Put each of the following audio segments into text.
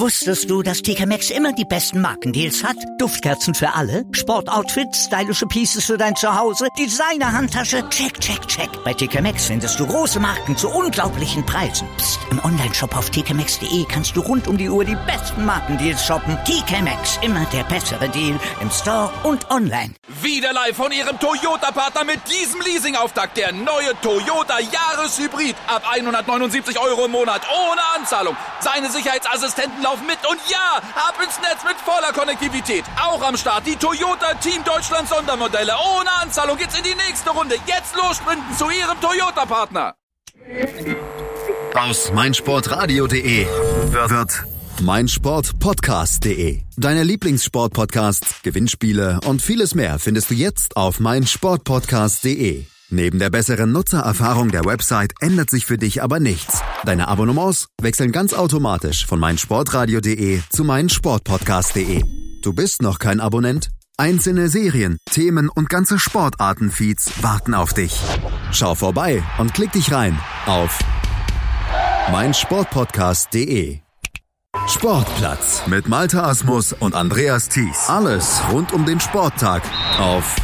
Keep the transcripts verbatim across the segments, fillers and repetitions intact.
Wusstest du, dass T K Maxx immer die besten Markendeals hat? Duftkerzen für alle, Sportoutfits, stylische Pieces für dein Zuhause, Designer-Handtasche, check, check, check. Bei T K Maxx findest du große Marken zu unglaublichen Preisen. Psst. Im Onlineshop auf t k maxx punkt d e kannst du rund um die Uhr die besten Markendeals shoppen. T K Maxx, immer der bessere Deal im Store und online. Wieder live von Ihrem Toyota-Partner mit diesem Leasing-Auftakt. Der neue Toyota Jahreshybrid. Ab hundertneunundsiebzig Euro im Monat ohne Anzahlung. Seine Sicherheitsassistenten laufen mit und ja, ab ins Netz mit voller Konnektivität. Auch am Start die Toyota Team Deutschland Sondermodelle. Ohne Anzahlung geht's in die nächste Runde. Jetzt los sprinten zu Ihrem Toyota-Partner. Aus meinsportradio punkt de wird meinsportpodcast punkt de. Deine Lieblingssportpodcasts, Gewinnspiele und vieles mehr findest du jetzt auf meinsportpodcast punkt de. Neben der besseren Nutzererfahrung der Website ändert sich für dich aber nichts. Deine Abonnements wechseln ganz automatisch von meinsportradio punkt de zu meinsportpodcast punkt de. Du bist noch kein Abonnent? Einzelne Serien, Themen und ganze Sportartenfeeds warten auf dich. Schau vorbei und klick dich rein auf meinsportpodcast punkt de. Sportplatz mit Malte Asmus und Andreas Thies. Alles rund um den Sporttag auf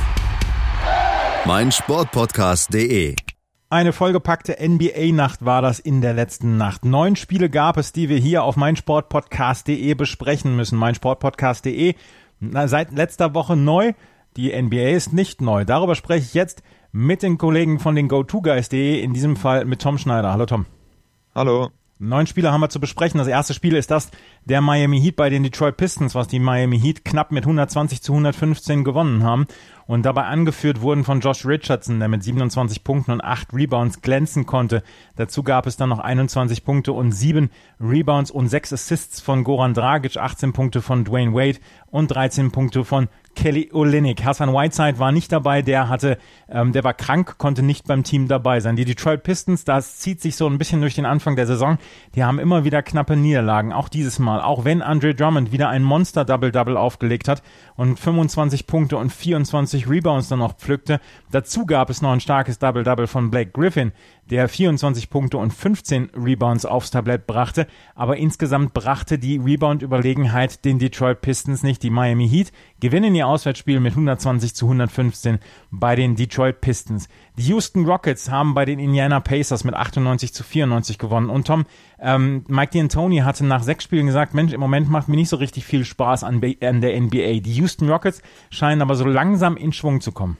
meinsportpodcast punkt de. Eine vollgepackte N B A-Nacht war das in der letzten Nacht. Neun Spiele gab es, die wir hier auf meinsportpodcast punkt de besprechen müssen. meinsportpodcast punkt de, seit letzter Woche neu. Die N B A ist nicht neu. Darüber spreche ich jetzt mit den Kollegen von den go to guys punkt de, in diesem Fall mit Tom Schneider. Hallo Tom. Hallo. Neun Spiele haben wir zu besprechen. Das erste Spiel ist das der Miami Heat bei den Detroit Pistons, was die Miami Heat knapp mit hundertzwanzig zu hundertfünfzehn gewonnen haben und dabei angeführt wurden von Josh Richardson, der mit siebenundzwanzig Punkten und acht Rebounds glänzen konnte. Dazu gab es dann noch einundzwanzig Punkte und sieben Rebounds und sechs Assists von Goran Dragic, achtzehn Punkte von Dwayne Wade und dreizehn Punkte von Kelly Olynyk. Hassan Whiteside war nicht dabei, der hatte, ähm, der war krank, konnte nicht beim Team dabei sein. Die Detroit Pistons, das zieht sich so ein bisschen durch den Anfang der Saison, die haben immer wieder knappe Niederlagen, auch dieses Mal, auch wenn Andre Drummond wieder ein Monster-Double-Double aufgelegt hat und fünfundzwanzig Punkte und vierundzwanzig Rebounds dann noch pflückte. Dazu gab es noch ein starkes Double-Double von Blake Griffin, der vierundzwanzig Punkte und fünfzehn Rebounds aufs Tablett brachte, aber insgesamt brachte die Rebound-Überlegenheit den Detroit Pistons nicht. Die Miami Heat gewinnen ihr Auswärtsspiel mit hundertzwanzig zu hundertfünfzehn bei den Detroit Pistons. Die Houston Rockets haben bei den Indiana Pacers mit achtundneunzig zu vierundneunzig gewonnen. Und Tom, ähm, Mike D'Antoni hatte nach sechs Spielen gesagt, Mensch, im Moment macht mir nicht so richtig viel Spaß an, an der N B A. Die Houston Rockets scheinen aber so langsam in Schwung zu kommen.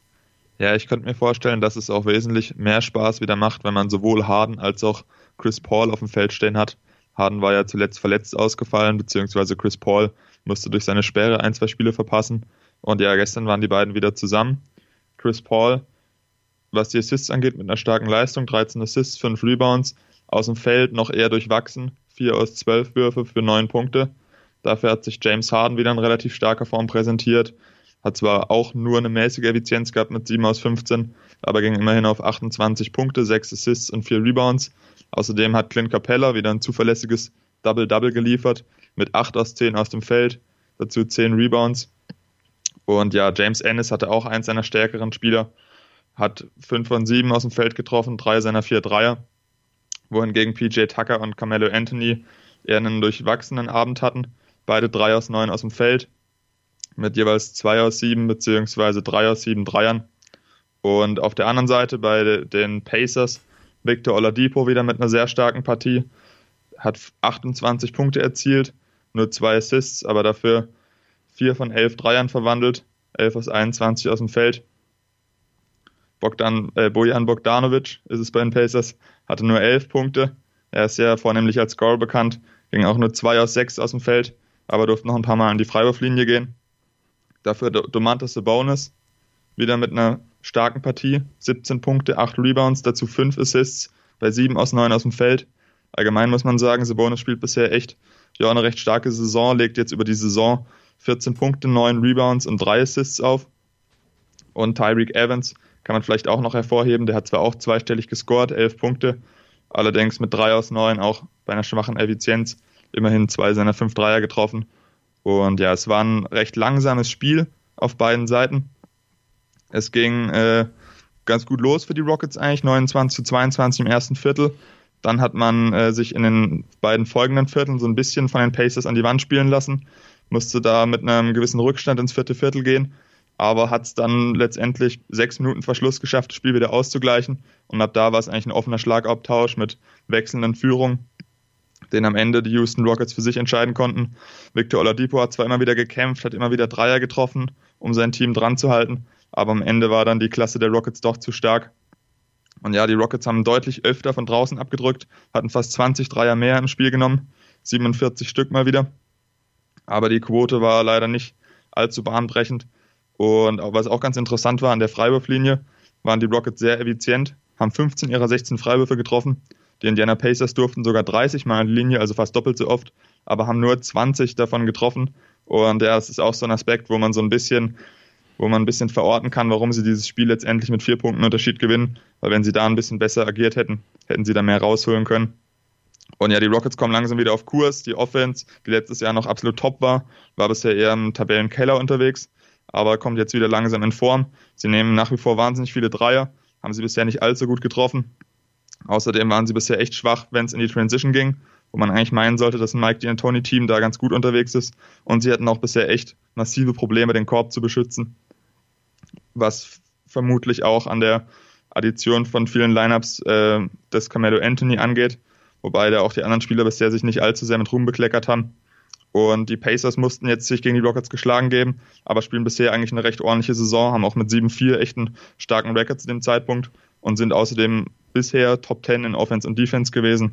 Ja, ich könnte mir vorstellen, dass es auch wesentlich mehr Spaß wieder macht, wenn man sowohl Harden als auch Chris Paul auf dem Feld stehen hat. Harden war ja zuletzt verletzt ausgefallen, beziehungsweise Chris Paul musste durch seine Sperre ein, zwei Spiele verpassen. Und ja, gestern waren die beiden wieder zusammen. Chris Paul, was die Assists angeht, mit einer starken Leistung, dreizehn Assists, fünf Rebounds, aus dem Feld noch eher durchwachsen, vier aus zwölf Würfe für neun Punkte. Dafür hat sich James Harden wieder in relativ starker Form präsentiert. Hat zwar auch nur eine mäßige Effizienz gehabt mit sieben aus fünfzehn, aber ging immerhin auf achtundzwanzig Punkte, sechs Assists und vier Rebounds. Außerdem hat Clint Capella wieder ein zuverlässiges Double-Double geliefert mit acht aus zehn aus dem Feld, dazu zehn Rebounds. Und ja, James Ennis hatte auch eins seiner stärkeren Spieler, hat fünf von sieben aus dem Feld getroffen, drei seiner vier Dreier, wohingegen P J Tucker und Carmelo Anthony eher einen durchwachsenen Abend hatten, beide drei aus neun aus dem Feld, mit jeweils zwei aus sieben beziehungsweise drei aus sieben Dreiern. Und auf der anderen Seite bei den Pacers Victor Oladipo wieder mit einer sehr starken Partie, hat achtundzwanzig Punkte erzielt, nur zwei Assists, aber dafür vier von elf Dreiern verwandelt, elf aus einundzwanzig aus dem Feld. Bogdan, äh, Bojan Bogdanovic ist es bei den Pacers, hatte nur elf Punkte, er ist sehr vornehmlich als Scorer bekannt, ging auch nur zwei aus sechs aus dem Feld, aber durfte noch ein paar Mal an die Freiwurflinie gehen. Dafür Domantas Sabonis, wieder mit einer starken Partie, siebzehn Punkte, acht Rebounds, dazu fünf Assists, bei sieben aus neun aus dem Feld. Allgemein muss man sagen, Sabonis spielt bisher echt ja eine recht starke Saison, legt jetzt über die Saison vierzehn Punkte, neun Rebounds und drei Assists auf. Und Tyreke Evans kann man vielleicht auch noch hervorheben, der hat zwar auch zweistellig gescored, elf Punkte, allerdings mit drei aus neun, auch bei einer schwachen Effizienz, immerhin zwei seiner fünf Dreier getroffen. Und ja, es war ein recht langsames Spiel auf beiden Seiten. Es ging äh, ganz gut los für die Rockets eigentlich, neunundzwanzig zu zweiundzwanzig im ersten Viertel, Dann hat man äh, sich in den beiden folgenden Vierteln so ein bisschen von den Pacers an die Wand spielen lassen, musste da mit einem gewissen Rückstand ins vierte Viertel gehen, aber hat es dann letztendlich sechs Minuten vor Schluss geschafft, das Spiel wieder auszugleichen. Und ab da war es eigentlich ein offener Schlagabtausch mit wechselnden Führungen, den am Ende die Houston Rockets für sich entscheiden konnten. Victor Oladipo hat zwar immer wieder gekämpft, hat immer wieder Dreier getroffen, um sein Team dran zu halten, aber am Ende war dann die Klasse der Rockets doch zu stark. Und ja, die Rockets haben deutlich öfter von draußen abgedrückt, hatten fast zwanzig Dreier mehr im Spiel genommen, siebenundvierzig Stück mal wieder. Aber die Quote war leider nicht allzu bahnbrechend. Und was auch ganz interessant war, an der Freiwurflinie waren die Rockets sehr effizient, haben fünfzehn ihrer sechzehn Freiwürfe getroffen. Die Indiana Pacers durften sogar dreißig Mal an die Linie, also fast doppelt so oft, aber haben nur zwanzig davon getroffen. Und ja, das ist auch so ein Aspekt, wo man so ein bisschen, wo man ein bisschen verorten kann, warum sie dieses Spiel letztendlich mit vier Punkten Unterschied gewinnen. Weil wenn sie da ein bisschen besser agiert hätten, hätten sie da mehr rausholen können. Und ja, die Rockets kommen langsam wieder auf Kurs. Die Offense, die letztes Jahr noch absolut top war, war bisher eher im Tabellenkeller unterwegs, aber kommt jetzt wieder langsam in Form. Sie nehmen nach wie vor wahnsinnig viele Dreier, haben sie bisher nicht allzu gut getroffen. Außerdem waren sie bisher echt schwach, wenn es in die Transition ging, wo man eigentlich meinen sollte, dass ein Mike D'Antoni-Team da ganz gut unterwegs ist. Und sie hatten auch bisher echt massive Probleme, den Korb zu beschützen, was vermutlich auch an der Addition von vielen Lineups äh, des Carmelo Anthony angeht, wobei da auch die anderen Spieler bisher sich nicht allzu sehr mit Ruhm bekleckert haben. Und die Pacers mussten jetzt sich gegen die Rockets geschlagen geben, aber spielen bisher eigentlich eine recht ordentliche Saison, haben auch mit sieben vier echt einen starken Record zu dem Zeitpunkt und sind außerdem bisher Top zehn in Offense und Defense gewesen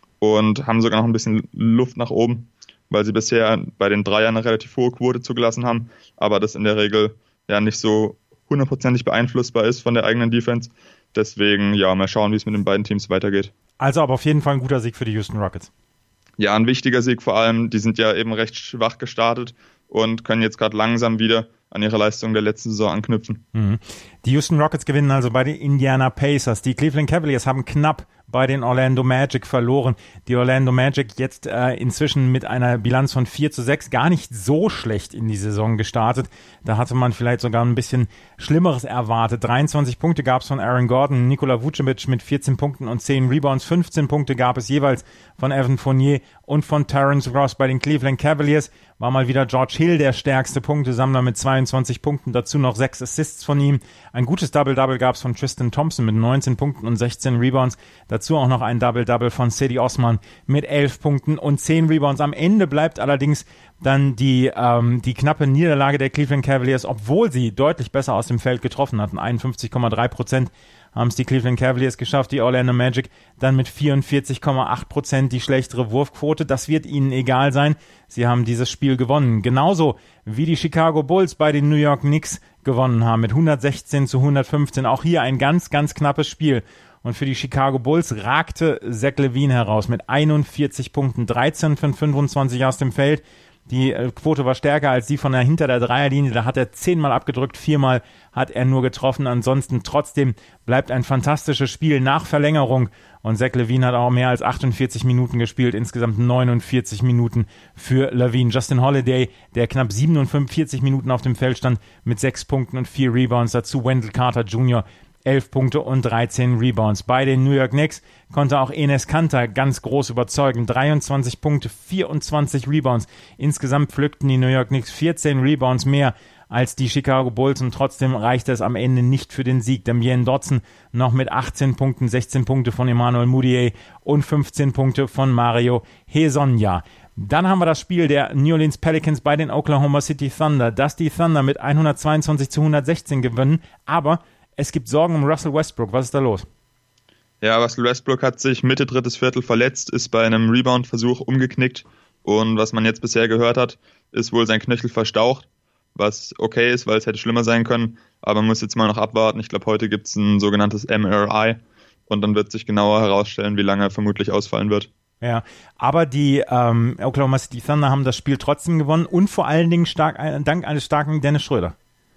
und haben sogar noch ein bisschen Luft nach oben, weil sie bisher bei den Dreiern eine relativ hohe Quote zugelassen haben, aber das in der Regel ja nicht so hundertprozentig beeinflussbar ist von der eigenen Defense. Deswegen, ja, mal schauen, wie es mit den beiden Teams weitergeht. Also aber auf jeden Fall ein guter Sieg für die Houston Rockets. Ja, ein wichtiger Sieg vor allem. Die sind ja eben recht schwach gestartet und können jetzt gerade langsam wieder an ihre Leistung der letzten Saison anknüpfen. Mhm. Die Houston Rockets gewinnen also bei den Indiana Pacers. Die Cleveland Cavaliers haben knapp bei den Orlando Magic verloren. Die Orlando Magic jetzt äh, inzwischen mit einer Bilanz von vier zu sechs gar nicht so schlecht in die Saison gestartet. Da hatte man vielleicht sogar ein bisschen Schlimmeres erwartet. dreiundzwanzig Punkte gab es von Aaron Gordon, Nikola Vucevic mit vierzehn Punkten und zehn Rebounds. fünfzehn Punkte gab es jeweils von Evan Fournier und von Terrence Ross. Bei den Cleveland Cavaliers war mal wieder George Hill der stärkste Punktesammler mit zweiundzwanzig Punkten. Dazu noch sechs Assists von ihm. Ein gutes Double-Double gab es von Tristan Thompson mit neunzehn Punkten und sechzehn Rebounds. Dazu auch noch ein Double-Double von Cedi Osman mit elf Punkten und zehn Rebounds. Am Ende bleibt allerdings dann die, ähm, die knappe Niederlage der Cleveland Cavaliers, obwohl sie deutlich besser aus dem Feld getroffen hatten. einundfünfzig Komma drei Prozent haben es die Cleveland Cavaliers geschafft, die Orlando Magic dann mit vierundvierzig Komma acht Prozent die schlechtere Wurfquote. Das wird ihnen egal sein. Sie haben dieses Spiel gewonnen. Genauso wie die Chicago Bulls bei den New York Knicks gewonnen haben mit hundertsechzehn zu hundertfünfzehn. Auch hier ein ganz, ganz knappes Spiel. Und für die Chicago Bulls ragte Zach LaVine heraus mit einundvierzig Punkten, dreizehn von fünfundzwanzig aus dem Feld. Die Quote war stärker als die von der hinter der Dreierlinie. Da hat er zehnmal abgedrückt, viermal hat er nur getroffen. Ansonsten trotzdem bleibt ein fantastisches Spiel nach Verlängerung. Und Zach LaVine hat auch mehr als achtundvierzig Minuten gespielt, insgesamt neunundvierzig Minuten für LaVine. Justin Holiday, der knapp siebenundfünfzig Minuten auf dem Feld stand, mit sechs Punkten und vier Rebounds. Dazu Wendell Carter Junior elf Punkte und dreizehn Rebounds. Bei den New York Knicks konnte auch Enes Kanter ganz groß überzeugen. dreiundzwanzig Punkte, vierundzwanzig Rebounds. Insgesamt pflückten die New York Knicks vierzehn Rebounds mehr als die Chicago Bulls und trotzdem reichte es am Ende nicht für den Sieg. Damian Dotson noch mit achtzehn Punkten, sechzehn Punkte von Emmanuel Mudiay und fünfzehn Punkte von Mario Hezonja. Dann haben wir das Spiel der New Orleans Pelicans bei den Oklahoma City Thunder, dass die Thunder mit hundertzweiundzwanzig zu hundertsechzehn gewinnen, aber es gibt Sorgen um Russell Westbrook. Was ist da los? Ja, Russell Westbrook hat sich Mitte drittes Viertel verletzt, ist bei einem Rebound-Versuch umgeknickt und was man jetzt bisher gehört hat, ist wohl sein Knöchel verstaucht, was okay ist, weil es hätte schlimmer sein können, aber man muss jetzt mal noch abwarten. Ich glaube, heute gibt es ein sogenanntes M R I und dann wird sich genauer herausstellen, wie lange er vermutlich ausfallen wird. Ja, aber die ähm, Oklahoma City Thunder haben das Spiel trotzdem gewonnen und vor allen Dingen stark, dank eines starken Dennis Schröder.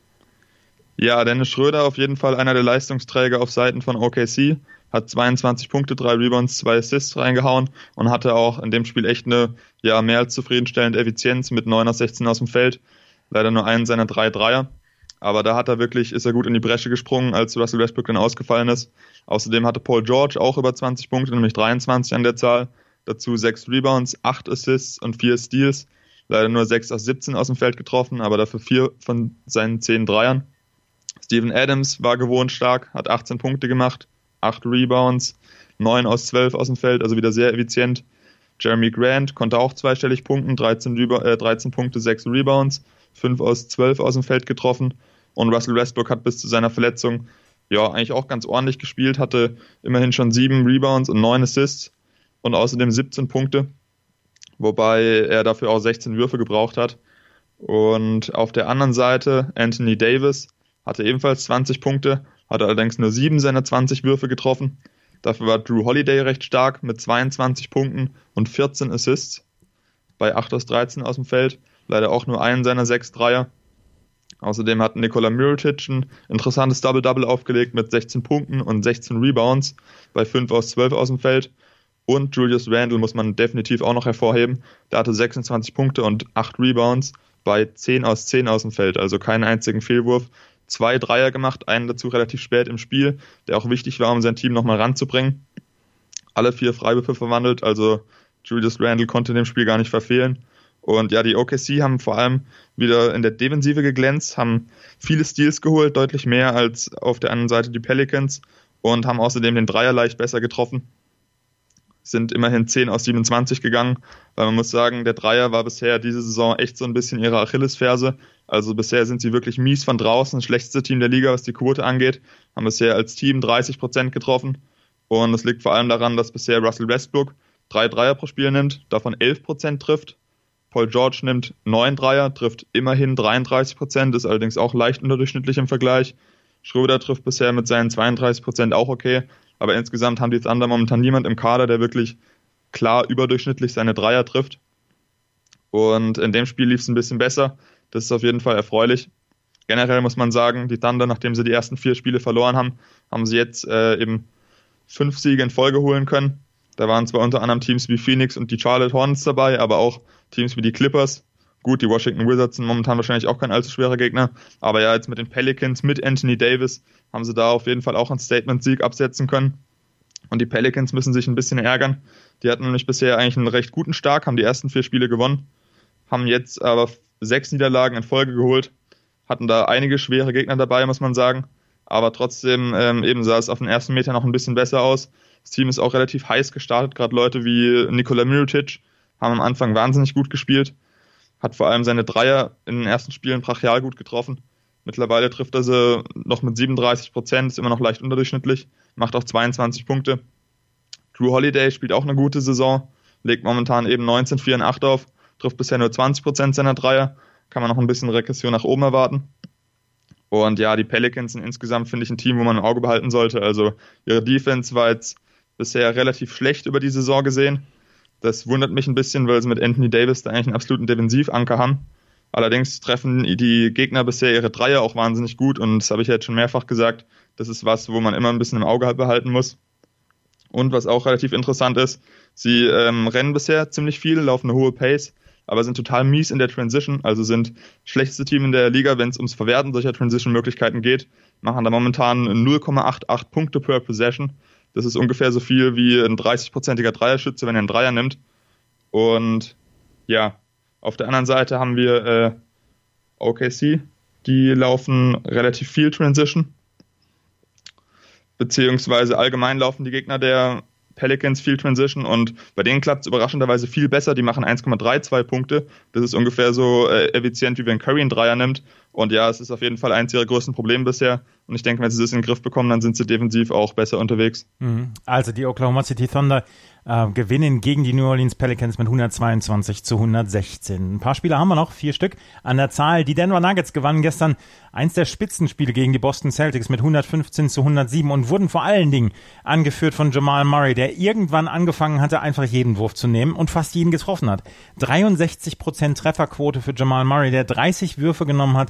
Ja, Dennis Schröder auf jeden Fall einer der Leistungsträger auf Seiten von O K C, hat zweiundzwanzig Punkte, drei Rebounds, zwei Assists reingehauen und hatte auch in dem Spiel echt eine ja mehr als zufriedenstellende Effizienz mit neun aus sechzehn aus dem Feld. Leider nur einen seiner drei Dreier. Aber da hat er wirklich, ist er gut in die Bresche gesprungen, als Russell Westbrook dann ausgefallen ist. Außerdem hatte Paul George auch über zwanzig Punkte, nämlich dreiundzwanzig an der Zahl. Dazu sechs Rebounds, acht Assists und vier Steals. Leider nur sechs aus siebzehn aus dem Feld getroffen, aber dafür vier von seinen zehn Dreiern. Steven Adams war gewohnt stark, hat achtzehn Punkte gemacht, acht Rebounds, neun aus zwölf aus dem Feld, also wieder sehr effizient. Jeremy Grant konnte auch zweistellig punkten, dreizehn, Reba- äh, dreizehn Punkte, sechs Rebounds, fünf aus zwölf aus dem Feld getroffen. Und Russell Westbrook hat bis zu seiner Verletzung ja eigentlich auch ganz ordentlich gespielt, hatte immerhin schon sieben Rebounds und neun Assists und außerdem siebzehn Punkte, wobei er dafür auch sechzehn Würfe gebraucht hat. Und auf der anderen Seite Anthony Davis hatte ebenfalls zwanzig Punkte, hatte allerdings nur sieben seiner zwanzig Würfe getroffen. Dafür war Drew Holiday recht stark mit zweiundzwanzig Punkten und vierzehn Assists bei acht aus dreizehn aus dem Feld. Leider auch nur einen seiner sechs Dreier. Außerdem hat Nikola Mirotic ein interessantes Double-Double aufgelegt mit sechzehn Punkten und sechzehn Rebounds bei fünf aus zwölf aus dem Feld. Und Julius Randle muss man definitiv auch noch hervorheben. Der hatte sechsundzwanzig Punkte und acht Rebounds bei zehn aus zehn aus dem Feld. Also keinen einzigen Fehlwurf. Zwei Dreier gemacht, einen dazu relativ spät im Spiel, der auch wichtig war, um sein Team nochmal ranzubringen. Alle vier Freiwürfe verwandelt, also Julius Randle konnte in dem Spiel gar nicht verfehlen. Und ja, die O K C haben vor allem wieder in der Defensive geglänzt, haben viele Steals geholt, deutlich mehr als auf der anderen Seite die Pelicans und haben außerdem den Dreier leicht besser getroffen. Sind immerhin zehn aus siebenundzwanzig gegangen, weil man muss sagen, der Dreier war bisher diese Saison echt so ein bisschen ihre Achillesferse. Also bisher sind sie wirklich mies von draußen, das schlechteste Team der Liga, was die Quote angeht, haben bisher als Team dreißig Prozent getroffen. Und das liegt vor allem daran, dass bisher Russell Westbrook drei Dreier pro Spiel nimmt, davon elf Prozent trifft. Paul George nimmt neun Dreier, trifft immerhin dreiunddreißig Prozent, ist allerdings auch leicht unterdurchschnittlich im Vergleich. Schröder trifft bisher mit seinen zweiunddreißig Prozent auch okay, aber insgesamt haben die Thunder momentan niemand im Kader, der wirklich klar überdurchschnittlich seine Dreier trifft. Und in dem Spiel lief es ein bisschen besser, das ist auf jeden Fall erfreulich. Generell muss man sagen, die Thunder, nachdem sie die ersten vier Spiele verloren haben, haben sie jetzt äh, eben fünf Siege in Folge holen können. Da waren zwar unter anderem Teams wie Phoenix und die Charlotte Hornets dabei, aber auch Teams wie die Clippers. Gut, die Washington Wizards sind momentan wahrscheinlich auch kein allzu schwerer Gegner, aber ja, jetzt mit den Pelicans, mit Anthony Davis, haben sie da auf jeden Fall auch einen Statement-Sieg absetzen können. Und die Pelicans müssen sich ein bisschen ärgern. Die hatten nämlich bisher eigentlich einen recht guten Start, haben die ersten vier Spiele gewonnen, haben jetzt aber sechs Niederlagen in Folge geholt, hatten da einige schwere Gegner dabei, muss man sagen, aber trotzdem ähm, eben sah es auf den ersten Meter noch ein bisschen besser aus. Das Team ist auch relativ heiß gestartet, gerade Leute wie Nikola Mirotic haben am Anfang wahnsinnig gut gespielt, hat vor allem seine Dreier in den ersten Spielen brachial gut getroffen. Mittlerweile trifft er sie noch mit siebenunddreißig Prozent, ist immer noch leicht unterdurchschnittlich, macht auch zweiundzwanzig Punkte. Drew Holiday spielt auch eine gute Saison, legt momentan eben neunzehn, vier und acht auf, trifft bisher nur zwanzig Prozent seiner Dreier, kann man noch ein bisschen Regression nach oben erwarten. Und ja, die Pelicans sind insgesamt, finde ich, ein Team, wo man im Auge behalten sollte. Also ihre Defense war jetzt bisher relativ schlecht über die Saison gesehen. Das wundert mich ein bisschen, weil sie mit Anthony Davis da eigentlich einen absoluten Defensivanker haben. Allerdings treffen die Gegner bisher ihre Dreier auch wahnsinnig gut und das habe ich jetzt schon mehrfach gesagt. Das ist was, wo man immer ein bisschen im Auge behalten muss. Und was auch relativ interessant ist, sie ähm, rennen bisher ziemlich viel, laufen eine hohe Pace, aber sind total mies in der Transition, also sind schlechteste Team in der Liga, wenn es ums Verwerten solcher Transition-Möglichkeiten geht, machen da momentan null Komma achtzig Punkte per Possession. Das ist ungefähr so viel wie ein dreißig-prozentiger Dreierschütze, wenn er einen Dreier nimmt. Und ja, auf der anderen Seite haben wir äh, O K C, die laufen relativ viel Transition, beziehungsweise allgemein laufen die Gegner der Pelicans viel Transition und bei denen klappt es überraschenderweise viel besser. Die machen eins Komma zweiunddreißig Punkte. Das ist ungefähr so äh, effizient, wie wenn Curry einen Dreier nimmt. Und ja, es ist auf jeden Fall eins ihrer größten Probleme bisher. Und ich denke, wenn sie das in den Griff bekommen, dann sind sie defensiv auch besser unterwegs. Also die Oklahoma City Thunder äh, gewinnen gegen die New Orleans Pelicans mit hundertzweiundzwanzig zu hundertsechzehn. Ein paar Spiele haben wir noch, vier Stück an der Zahl. Die Denver Nuggets gewannen gestern eins der Spitzenspiele gegen die Boston Celtics mit hundertfünfzehn zu hundertsieben und wurden vor allen Dingen angeführt von Jamal Murray, der irgendwann angefangen hatte, einfach jeden Wurf zu nehmen und fast jeden getroffen hat. dreiundsechzig Prozent Trefferquote für Jamal Murray, der dreißig Würfe genommen hat,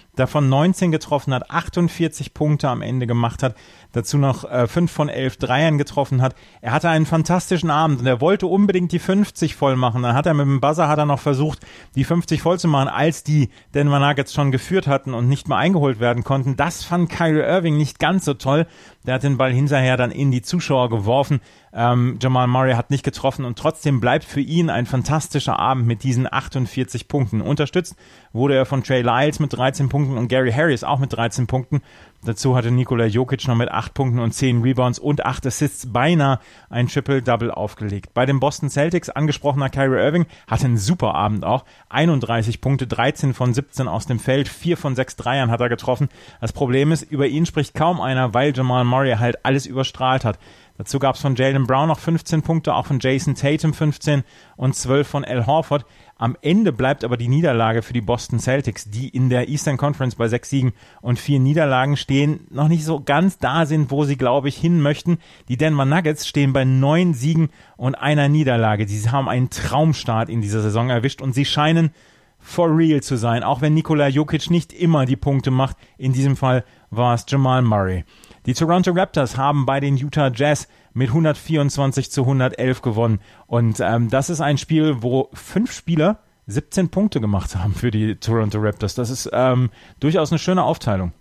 davon neunzehn getroffen hat, achtundvierzig Punkte am Ende gemacht hat, dazu noch äh, fünf von elf Dreiern getroffen hat. Er hatte einen fantastischen Abend und er wollte unbedingt die fünfzig voll machen. Dann hat er mit dem Buzzer hat er noch versucht, die fünfzig voll zu machen, als die Denver Nuggets schon geführt hatten und nicht mehr eingeholt werden konnten. Das fand Kyrie Irving nicht ganz so toll. Der hat den Ball hinterher dann in die Zuschauer geworfen. Ähm, Jamal Murray hat nicht getroffen und trotzdem bleibt für ihn ein fantastischer Abend mit diesen achtundvierzig Punkten. Unterstützt wurde er von Trey Lyles mit dreizehn Punkten und Gary Harris auch mit dreizehn Punkten. Dazu hatte Nikola Jokic noch mit acht Punkten und zehn Rebounds und acht Assists beinahe ein Triple-Double aufgelegt. Bei den Boston Celtics, angesprochener Kyrie Irving, hatte einen super Abend auch. einunddreißig Punkte, dreizehn von siebzehn aus dem Feld, vier von sechs Dreiern hat er getroffen. Das Problem ist, über ihn spricht kaum einer, weil Jamal Murray halt alles überstrahlt hat. Dazu gab es von Jaylen Brown noch fünfzehn Punkte, auch von Jason Tatum fünfzehn und zwölf von Al Horford. Am Ende bleibt aber die Niederlage für die Boston Celtics, die in der Eastern Conference bei sechs Siegen und vier Niederlagen stehen, noch nicht so ganz da sind, wo sie, glaube ich, hin möchten. Die Denver Nuggets stehen bei neun Siegen und einer Niederlage. Sie haben einen Traumstart in dieser Saison erwischt und sie scheinen for real zu sein, auch wenn Nikola Jokic nicht immer die Punkte macht. In diesem Fall war es Jamal Murray. Die Toronto Raptors haben bei den Utah Jazz mit hundertvierundzwanzig zu hundertelf gewonnen. Und ähm, das ist ein Spiel, wo fünf Spieler siebzehn Punkte gemacht haben für die Toronto Raptors. Das ist ähm, durchaus eine schöne Aufteilung.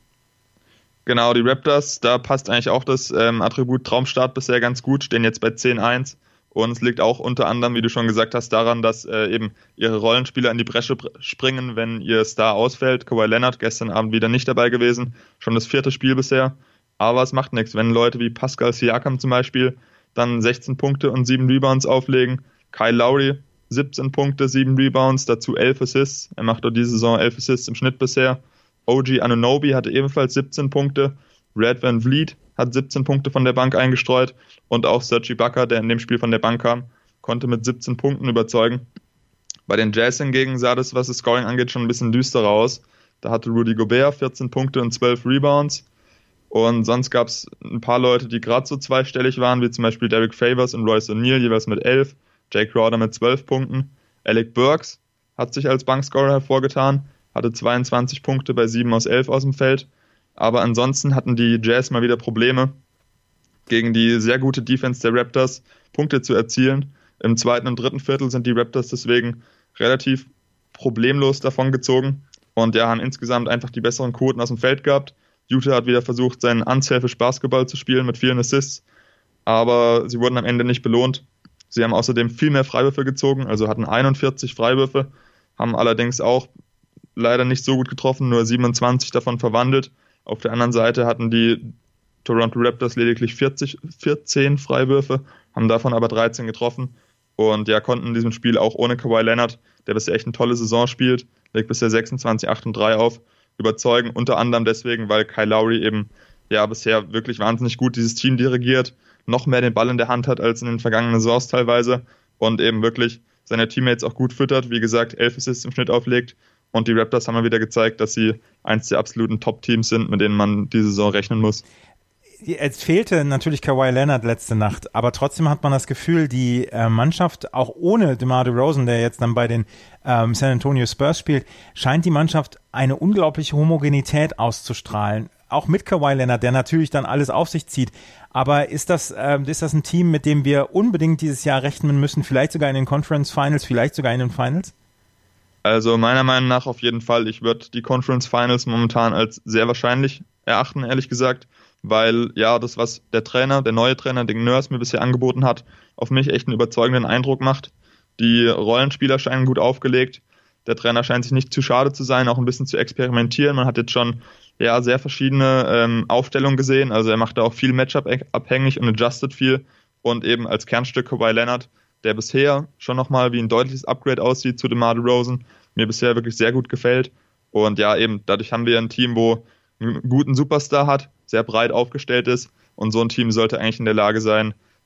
Genau, die Raptors, da passt eigentlich auch das ähm, Attribut Traumstart bisher ganz gut, stehen jetzt bei zehn eins. Und es liegt auch unter anderem, wie du schon gesagt hast, daran, dass äh, eben ihre Rollenspieler in die Bresche springen, wenn ihr Star ausfällt. Kawhi Leonard gestern Abend wieder nicht dabei gewesen, schon das vierte Spiel bisher. Aber es macht nichts, wenn Leute wie Pascal Siakam zum Beispiel dann sechzehn Punkte und sieben Rebounds auflegen. Kyle Lowry siebzehn Punkte, sieben Rebounds, dazu elf Assists. Er macht auch diese Saison elf Assists im Schnitt bisher. O G Anunoby hatte ebenfalls siebzehn Punkte. Red Van Vliet hat siebzehn Punkte von der Bank eingestreut. Und auch Serge Ibaka, der in dem Spiel von der Bank kam, konnte mit siebzehn Punkten überzeugen. Bei den Jazz hingegen sah das, was das Scoring angeht, schon ein bisschen düsterer aus. Da hatte Rudy Gobert vierzehn Punkte und zwölf Rebounds. Und sonst gab es ein paar Leute, die gerade so zweistellig waren, wie zum Beispiel Derek Favors und Royce O'Neal, jeweils mit elf. Jake Crowder mit zwölf Punkten. Alec Burks hat sich als Bankscorer hervorgetan, hatte zweiundzwanzig Punkte bei sieben aus elf aus dem Feld. Aber ansonsten hatten die Jazz mal wieder Probleme, gegen die sehr gute Defense der Raptors Punkte zu erzielen. Im zweiten und dritten Viertel sind die Raptors deswegen relativ problemlos davon gezogen und ja, haben insgesamt einfach die besseren Quoten aus dem Feld gehabt. Utah hat wieder versucht, seinen unselfish Basketball zu spielen mit vielen Assists, aber sie wurden am Ende nicht belohnt. Sie haben außerdem viel mehr Freiwürfe gezogen, also hatten einundvierzig Freiwürfe, haben allerdings auch leider nicht so gut getroffen, nur siebenundzwanzig davon verwandelt. Auf der anderen Seite hatten die Toronto Raptors lediglich vierzig, vierzehn Freiwürfe, haben davon aber dreizehn getroffen und ja, konnten in diesem Spiel auch ohne Kawhi Leonard, der bisher echt eine tolle Saison spielt, legt bisher sechsundzwanzig, acht und drei auf, überzeugen, unter anderem deswegen, weil Kyle Lowry eben ja bisher wirklich wahnsinnig gut dieses Team dirigiert, noch mehr den Ball in der Hand hat als in den vergangenen Saisons teilweise und eben wirklich seine Teammates auch gut füttert, wie gesagt, elf Assists im Schnitt auflegt und die Raptors haben mal wieder gezeigt, dass sie eins der absoluten Top-Teams sind, mit denen man diese Saison rechnen muss. Es fehlte natürlich Kawhi Leonard letzte Nacht, aber trotzdem hat man das Gefühl, die äh, Mannschaft, auch ohne DeMar DeRozan, der jetzt dann bei den ähm, San Antonio Spurs spielt, scheint die Mannschaft eine unglaubliche Homogenität auszustrahlen. Auch mit Kawhi Leonard, der natürlich dann alles auf sich zieht. Aber ist das, äh, ist das ein Team, mit dem wir unbedingt dieses Jahr rechnen müssen, vielleicht sogar in den Conference Finals, vielleicht sogar in den Finals? Also meiner Meinung nach auf jeden Fall. Ich würde die Conference Finals momentan als sehr wahrscheinlich erachten, ehrlich gesagt. Weil ja, das, was der Trainer, der neue Trainer, Nick Nurse mir bisher angeboten hat, auf mich echt einen überzeugenden Eindruck macht. Die Rollenspieler scheinen gut aufgelegt. Der Trainer scheint sich nicht zu schade zu sein, auch ein bisschen zu experimentieren. Man hat jetzt schon ja sehr verschiedene ähm, Aufstellungen gesehen. Also er macht da auch viel Matchup-abhängig und adjusted viel. Und eben als Kernstück Kawhi Leonard, der bisher schon nochmal wie ein deutliches Upgrade aussieht zu DeMar DeRozan, mir bisher wirklich sehr gut gefällt. Und ja, eben dadurch haben wir ein Team, wo einen guten Superstar hat, sehr breit aufgestellt ist und so ein Team sollte eigentlich in der Lage sein,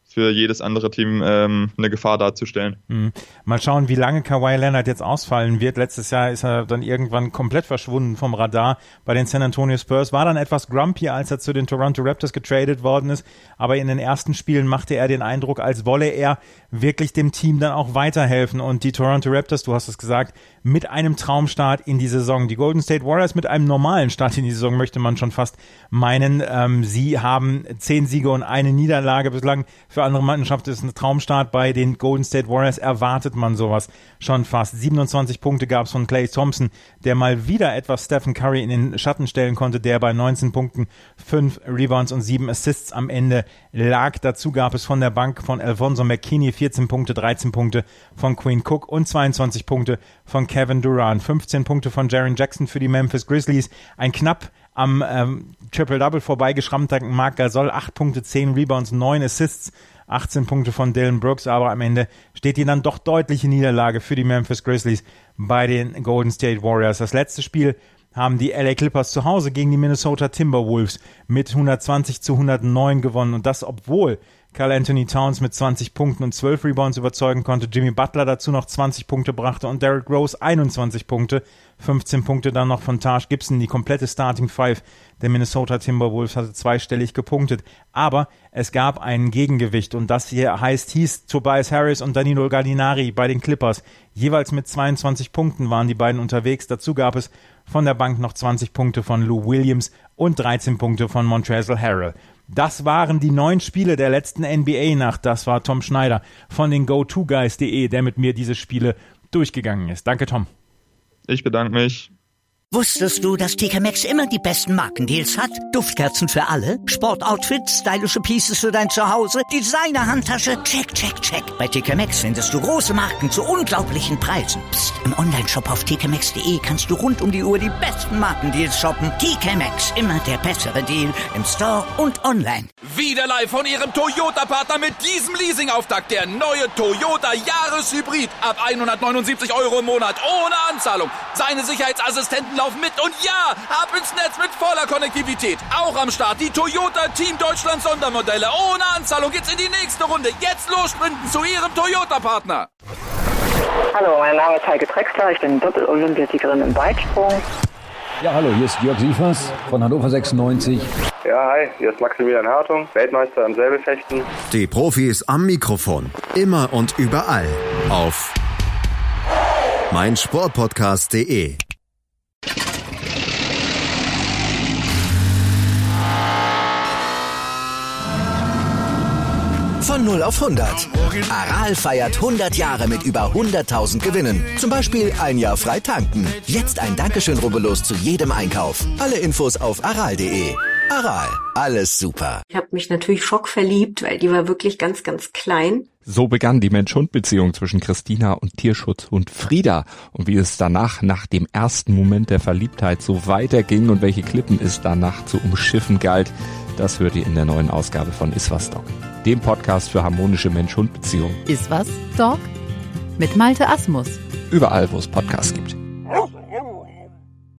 für jedes andere Team ähm, eine Gefahr darzustellen. Mhm. Mal schauen, wie lange Kawhi Leonard jetzt ausfallen wird. Letztes Jahr ist er dann irgendwann komplett verschwunden vom Radar bei den San Antonio Spurs, war dann etwas grumpy, als er zu den Toronto Raptors getradet worden ist, aber in den ersten Spielen machte er den Eindruck, als wolle er wirklich dem Team dann auch weiterhelfen, und die Toronto Raptors, du hast es gesagt, mit einem Traumstart in die Saison. Die Golden State Warriors mit einem normalen Start in die Saison, möchte man schon fast meinen. Ähm, sie haben zehn Siege und eine Niederlage bislang. Für andere Mannschaften ist ein Traumstart. Bei den Golden State Warriors erwartet man sowas schon fast. siebenundzwanzig Punkte gab es von Klay Thompson, der mal wieder etwas Stephen Curry in den Schatten stellen konnte, der bei neunzehn Punkten, fünf Rebounds und sieben Assists am Ende lag. Dazu gab es von der Bank von Alfonso McKinney vierzehn Punkte, dreizehn Punkte von Quinn Cook und zweiundzwanzig Punkte von Kevin Durant. fünfzehn Punkte von Jaren Jackson für die Memphis Grizzlies. Ein knapp am ähm, Triple-Double vorbeigeschrammter Marc Gasol, acht Punkte, zehn Rebounds, neun Assists, achtzehn Punkte von Dillon Brooks, aber am Ende steht die dann doch deutliche Niederlage für die Memphis Grizzlies bei den Golden State Warriors. Das letzte Spiel haben die L A Clippers zu Hause gegen die Minnesota Timberwolves mit hundertzwanzig zu hundertneun gewonnen, und das obwohl Karl Anthony Towns mit zwanzig Punkten und zwölf Rebounds überzeugen konnte, Jimmy Butler dazu noch zwanzig Punkte brachte und Derrick Rose einundzwanzig Punkte, fünfzehn Punkte dann noch von Taj Gibson. Die komplette Starting Five der Minnesota Timberwolves hatte zweistellig gepunktet, aber es gab ein Gegengewicht, und das hier heißt, hieß Tobias Harris und Danilo Gallinari bei den Clippers. Jeweils mit zweiundzwanzig Punkten waren die beiden unterwegs. Dazu gab es von der Bank noch zwanzig Punkte von Lou Williams und dreizehn Punkte von Montrezl Harrell. Das waren die neun Spiele der letzten N B A-Nacht. Das war Tom Schneider von den go to guys punkt de, der mit mir diese Spiele durchgegangen ist. Danke, Tom. Ich bedanke mich. Wusstest du, dass T K Maxx immer die besten Markendeals hat? Duftkerzen für alle, Sportoutfits, stylische Pieces für dein Zuhause, Designer-Handtasche, check, check, check. Bei T K Maxx findest du große Marken zu unglaublichen Preisen. Psst. Im Onlineshop auf t k maxx punkt de kannst du rund um die Uhr die besten Markendeals shoppen. T K Maxx, immer der bessere Deal im Store und online. Wieder live von ihrem Toyota-Partner mit diesem Leasing-Auftakt. Der neue Toyota Jahreshybrid. Ab hundertneunundsiebzig Euro im Monat ohne Anzahlung. Seine Sicherheitsassistenten laufen mit, und ja, ab ins Netz mit voller Konnektivität. Auch am Start die Toyota Team Deutschland Sondermodelle. Ohne Anzahlung geht's in die nächste Runde. Jetzt los sprinten zu ihrem Toyota-Partner. Hallo, mein Name ist Heike Drexler. Ich bin Doppel-Olympiasiegerin im Weitsprung. Ja, hallo, hier ist Jörg Sievers von Hannover sechsundneunzig. Ja, hi, hier ist Maximilian Hartung, Weltmeister im Säbelfechten. Die Profis am Mikrofon, immer und überall auf meinsportpodcast punkt de. Von null auf hundert. Aral feiert hundert Jahre mit über hunderttausend Gewinnen. Zum Beispiel ein Jahr frei tanken. Jetzt ein Dankeschön, rubbellos zu jedem Einkauf. Alle Infos auf aral punkt de. Aral, alles super. Ich habe mich natürlich schockverliebt, weil die war wirklich ganz, ganz klein. So begann die Mensch-Hund-Beziehung zwischen Christina und Tierschutzhund Frieda. Und wie es danach, nach dem ersten Moment der Verliebtheit, so weiterging und welche Klippen es danach zu umschiffen galt, das hört ihr in der neuen Ausgabe von Iswas Dog, dem Podcast für harmonische Mensch-Hund-Beziehungen. Iswas Dog? Mit Malte Asmus. Überall, wo es Podcasts gibt.